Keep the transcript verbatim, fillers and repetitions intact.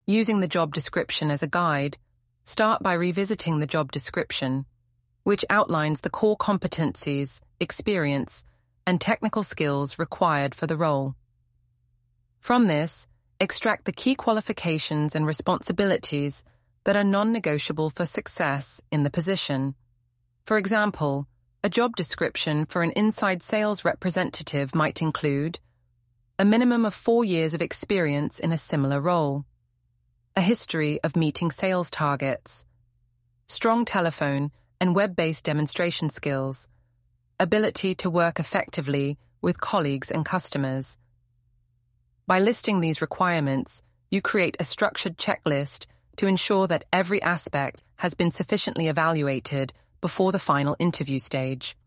Using the job description as a guide, start by revisiting the job description, which outlines the core competencies, experience, and technical skills required for the role. From this, extract the key qualifications and responsibilities that are non-negotiable for success in the position. For example, a job description for an inside sales representative might include a minimum of four years of experience in a similar role, a history of meeting sales targets, strong telephone and web-based demonstration skills, ability to work effectively with colleagues and customers. By listing these requirements, you create a structured checklist to ensure that every aspect has been sufficiently evaluated before the final interview stage.